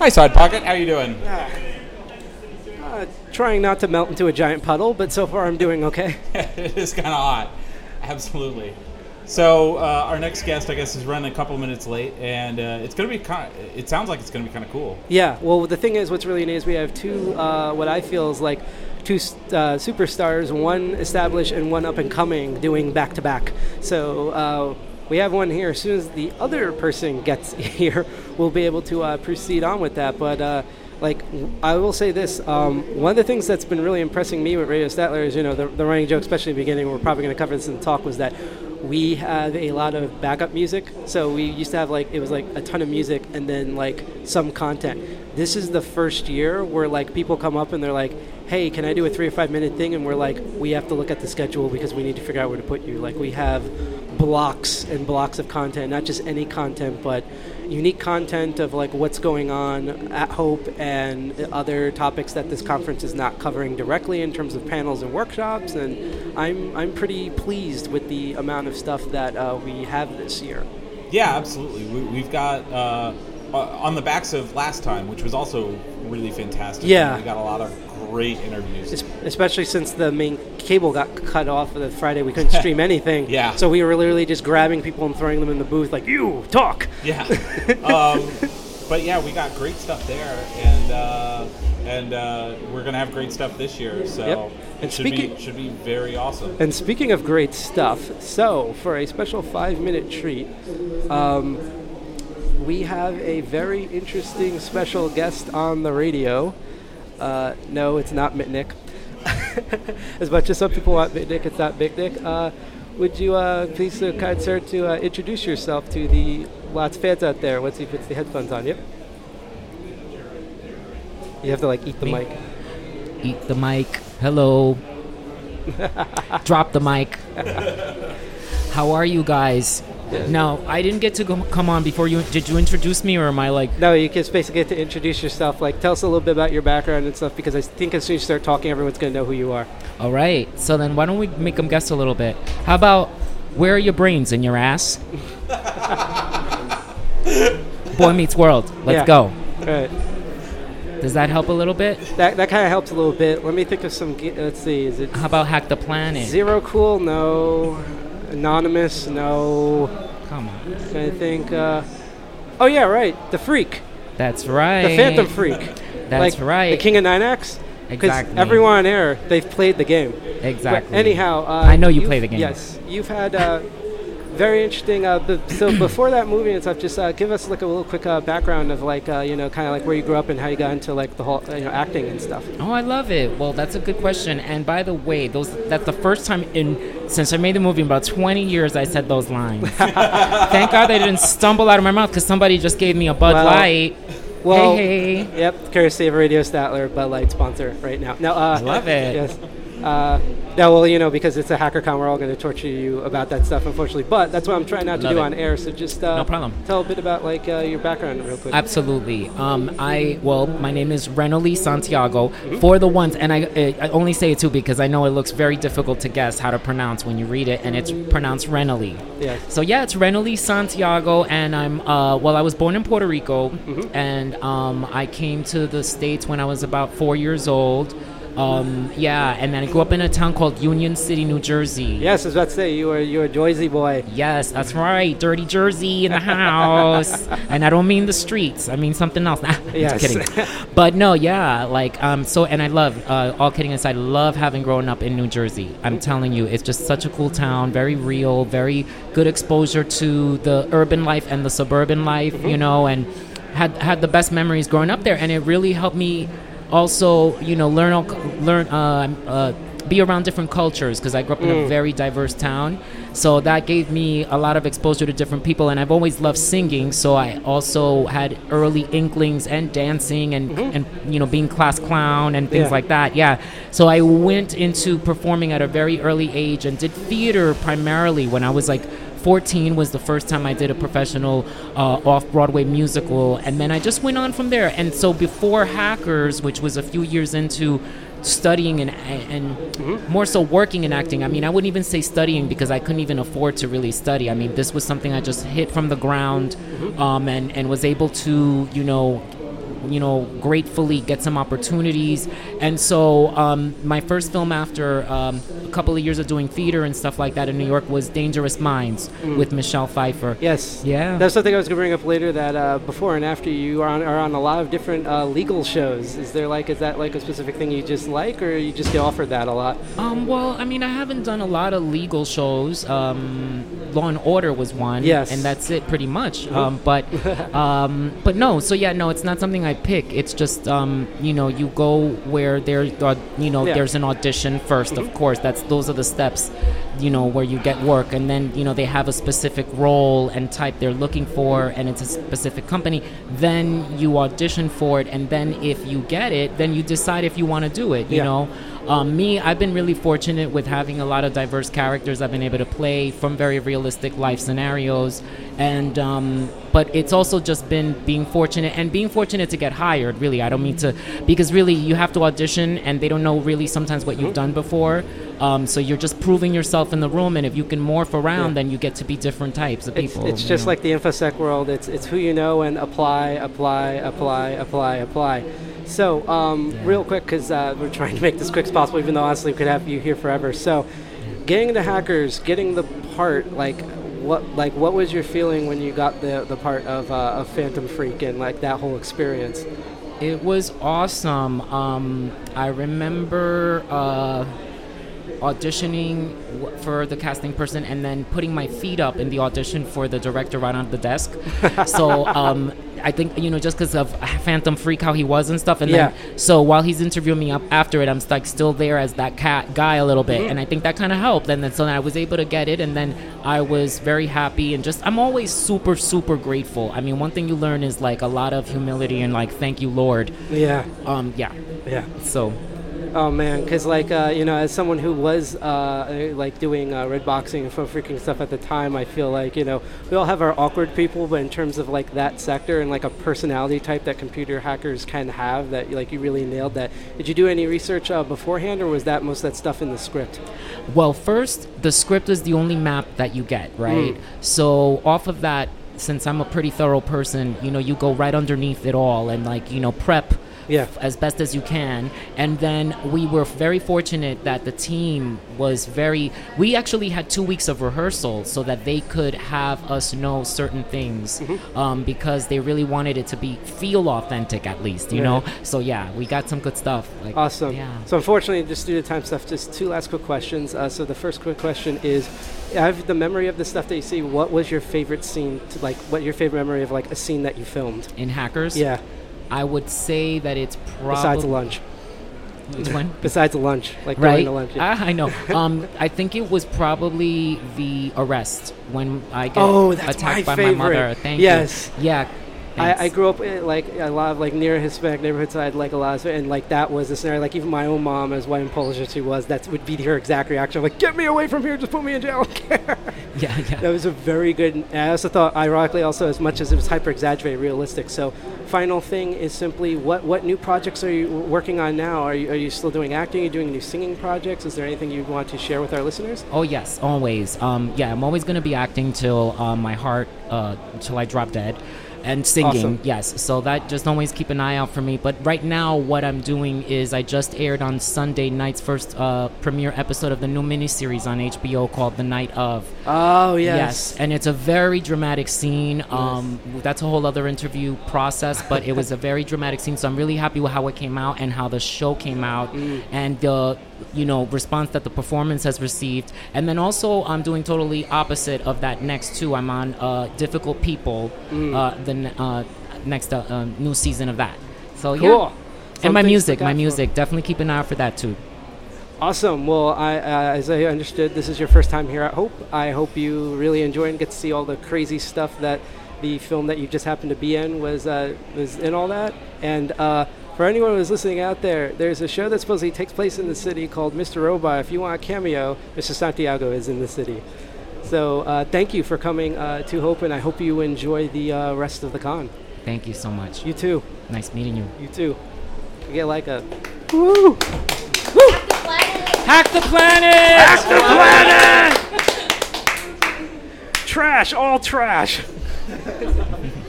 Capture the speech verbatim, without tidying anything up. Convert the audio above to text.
Hi, Side Pocket. How you doing? Uh, uh, trying not to melt into a giant puddle, but so far I'm doing okay. It is kind of hot. Absolutely. So uh, our next guest, I guess, is running a couple minutes late, and uh, it's going to be kind of, it sounds like it's going to be kind of cool. Yeah, well, the thing is, what's really neat is we have two, uh, what I feel is like two uh, superstars, one established and one up and coming, doing back-to-back. So uh, we have one here. As soon as the other person gets here, we'll be able to uh, proceed on with that. But uh, like, I will say this, um, one of the things that's been really impressing me with Radio Statler is, you know, the, the running joke, especially in the beginning, we're probably going to cover this in the talk, was that we have a lot of backup music. So we used to have like, it was like a ton of music and then like some content. This is the first year where like people come up and they're like, hey, can I do a three or five minute thing? And we're like, we have to look at the schedule because we need to figure out where to put you. Like we have blocks and blocks of content, not just any content, but unique content of like what's going on at Hope and other topics that this conference is not covering directly in terms of panels and workshops. And I'm I'm pretty pleased with the amount of stuff that uh, we have this year. Yeah, absolutely. We, we've got uh, on the backs of last time, which was also really fantastic. Yeah, we got a lot of great interviews, especially since the main cable got cut off the Friday. We couldn't stream anything. Yeah, so we were literally just grabbing people and throwing them in the booth like, you talk. Yeah. um, but yeah, we got great stuff there, and uh, and uh, we're gonna have great stuff this year. So yep. it and should speaking, be should be very awesome. And speaking of great stuff, so for a special five minute treat, um, we have a very interesting special guest on the radio. Uh, no, it's not Mitnick. As much as some people want Mitnick, it's not Big Nick. Uh, would you uh, please, uh, kind sir, to uh, introduce yourself to the lots of fans out there once he puts the headphones on? Yep. You have to like eat the Me? mic. Eat the mic. Hello. Drop the mic. How are you guys? Yeah. No, I didn't get to go, come on before you. Did you introduce me, or am I like? No, you just basically get to introduce yourself. Like, tell us a little bit about your background and stuff, because I think as soon as you start talking, everyone's going to know who you are. All right. So then, why don't we make them guess a little bit? How about, where are your brains, in your ass? Boy Meets World. Let's yeah. go. All right. Does that help a little bit? That that kind of helps a little bit. Let me think of some. Let's see. Is it? How about Hack the Planet? Zero Cool? No. Anonymous? No. Come on. I think. Uh, oh yeah, right. The Freak. That's right. The Phantom Freak. That's like right. The King of Ninax. Exactly. Everyone on air, they've played the game. Exactly. But anyhow, uh, I know you play the game. Yes, you've had. Uh, Very interesting. Uh, b- so before that movie and stuff, just uh, give us like a little quick uh, background of like uh, you know kind of like where you grew up and how you got into like the whole uh, you know acting and stuff. Oh, I love it. Well, that's a good question. And by the way, those that's the first time in since I made the movie in about twenty years I said those lines. Thank God they didn't stumble out of my mouth because somebody just gave me a Bud well, Light. Well, hey, hey. Yep, courtesy of Radio Statler, Bud Light sponsor right now. No, uh, I love it. Yes. Uh, no, well, you know, because it's a HackerCon, we're all going to torture you about that stuff, unfortunately. But that's what I'm trying not to Love do it. on air. So just uh, No problem. tell a bit about like uh, your background real quick. Absolutely. Um, I well, my name is Renoli Santiago. Mm-hmm. For the ones, and I, I only say it too because I know it looks very difficult to guess how to pronounce when you read it, and it's pronounced Renoli. Yeah. So yeah, it's Renoli Santiago, and I'm uh, well, I was born in Puerto Rico, mm-hmm. and um, I came to the States when I was about four years old. Um, yeah, and then I grew up in a town called Union City, New Jersey. Yes, I was about to say, you were you're a Jersey boy. Yes, that's right. Dirty Jersey in the house. And I don't mean the streets. I mean something else. Nah, yes. Just kidding. But no, yeah, like, um, so, and I love, uh, all kidding aside, love having grown up in New Jersey. I'm telling you, it's just such a cool town, very real, very good exposure to the urban life and the suburban life, mm-hmm. you know, and had had the best memories growing up there. And it really helped me also, you know, learn, learn, uh, uh, be around different cultures because I grew up in mm. a very diverse town. So that gave me a lot of exposure to different people, and I've always loved singing. So I also had early inklings and dancing and, mm-hmm. and you know, being class clown and things yeah. like that. Yeah. So I went into performing at a very early age and did theater primarily when I was like fourteen was the first time I did a professional uh, off-Broadway musical, and then I just went on from there. And so before Hackers, which was a few years into studying and and mm-hmm. more so working in acting, I mean, I wouldn't even say studying because I couldn't even afford to really study. I mean, this was something I just hit from the ground, mm-hmm. um, and, and was able to, you know, you know, gratefully get some opportunities. And so um, my first film after um, a couple of years of doing theater and stuff like that in New York was Dangerous Minds Mm. with Michelle Pfeiffer. Yes. Yeah. That's something I was going to bring up later, that uh, before and after you are on, are on a lot of different uh, legal shows. Is there like, is that like a specific thing you just like, or you just get offered that a lot? Um, well, I mean, I haven't done a lot of legal shows. Um, Law and Order was one. Yes. And that's it pretty much. Um, but um, but no, so yeah, no, it's not something I pick. It's just, um, you know, you go where there, uh, you know, Yeah. there's an audition first, of course. That's Those are the steps, you know, where you get work. And then, you know, they have a specific role and type they're looking for, and it's a specific company. Then you audition for it, and then if you get it, then you decide if you want to do it, you Yeah. know. Um, me, I've been really fortunate with having a lot of diverse characters I've been able to play from very realistic life scenarios, and um, but it's also just been being fortunate and being fortunate to get hired. Really, I don't mean to, because really you have to audition, and they don't know really sometimes what you've done before. Um, so you're just proving yourself in the room, and if you can morph around, Yeah. then you get to be different types of It's, people. it's you just know. like the InfoSec world. It's it's who you know, and apply, apply, apply, apply, apply. So, um, real quick, because uh, we're trying to make this quick as possible, even though honestly we could have you here forever. So, getting the Hackers, getting the part, like what like what was your feeling when you got the the part of uh, of Phantom Freak and like that whole experience? It was awesome. Um, I remember uh, auditioning w- for the casting person, and then putting my feet up in the audition for the director right on the desk. So um, I think, you know, just because of Phantom Freak, how he was and stuff. And Yeah. then, so while he's interviewing me up after it, I'm like still there as that cat guy a little bit. And I think that kind of helped. And then so then I was able to get it. And then I was very happy, and just, I'm always super, super grateful. I mean, one thing you learn is like a lot of humility and like, thank you, Lord. Yeah, Um, yeah. yeah. So Oh man, because like uh, you know, as someone who was uh, like doing uh, red boxing and phone freaking stuff at the time, I feel like, you know, we all have our awkward people, but in terms of like that sector and like a personality type that computer hackers can have, that like you really nailed that. Did you do any research uh, beforehand, or was that most of that stuff in the script? Well, first, the script is the only map that you get, right? So off of that, since I'm a pretty thorough person, you know, you go right underneath it all and like, you know, prep Yeah. as best as you can. And then we were very fortunate that the team was very, we actually had two weeks of rehearsal so that they could have us know certain things, um, because they really wanted it to be, feel authentic at least, you Yeah. know? So yeah, we got some good stuff. Like, Awesome. Yeah. So unfortunately, just due to time stuff, just two last quick questions. Uh, so the first quick question is, I have the memory of the stuff that you see. What was your favorite scene, to, like, what your favorite memory of like a scene that you filmed? In Hackers? Yeah, I would say that it's probably... besides lunch. Which one? Besides lunch, like Right. during the lunch. Yeah. Ah, I know. Um, I think it was probably the arrest when I get Oh, that's attacked my by favorite. my mother. Thank Yes. you. Yeah. I, I thanks. grew up in, like a lot of like near Hispanic neighborhoods. I had like a lot of, and like that was the scenario. Like even my own mom, as white and Polish as she was, that would be her exact reaction. Like, get me away from here! Just put me in jail. I don't care. Yeah, yeah. That was a very good. And I also thought, ironically, also as much as it was hyper exaggerated, realistic. So, final thing is simply, what what new projects are you working on now? Are you are you still doing acting? Are you doing new singing projects? Is there anything you want to share with our listeners? Oh yes, always. Um, yeah, I'm always gonna be acting till um, my heart, uh, till I drop dead, and singing. Awesome. Yes. So that, just always keep an eye out for me. But right now, what I'm doing is I just aired on Sunday night's first uh, premiere episode of the new miniseries on H B O called The Night of. Oh Yes, and it's a very dramatic scene. Um, That's a whole other interview process, but it was a very dramatic scene. So I'm really happy with how it came out and how the show came out, and the, you know, response that the performance has received. And then also I'm doing totally opposite of that next too. I'm on uh, Difficult People, uh, the n- uh, next uh, um, new season of that. So Cool. yeah, and my Something to music, look my out for. music. Definitely keep an eye out for that too. Awesome. Well, I, uh, as I understood, this is your first time here at Hope. I hope you really enjoy and get to see all the crazy stuff that the film that you just happened to be in was uh, was in all that. And uh, for anyone who's listening out there, there's a show that supposedly takes place in the city called Mister Robot. If you want a cameo, Mister Santiago is in the city. So uh, thank you for coming uh, to Hope, and I hope you enjoy the uh, rest of the con. Thank you so much. You too. Nice meeting you. You too. You get like a woo. Hack the planet! Hack the planet! Trash, all trash.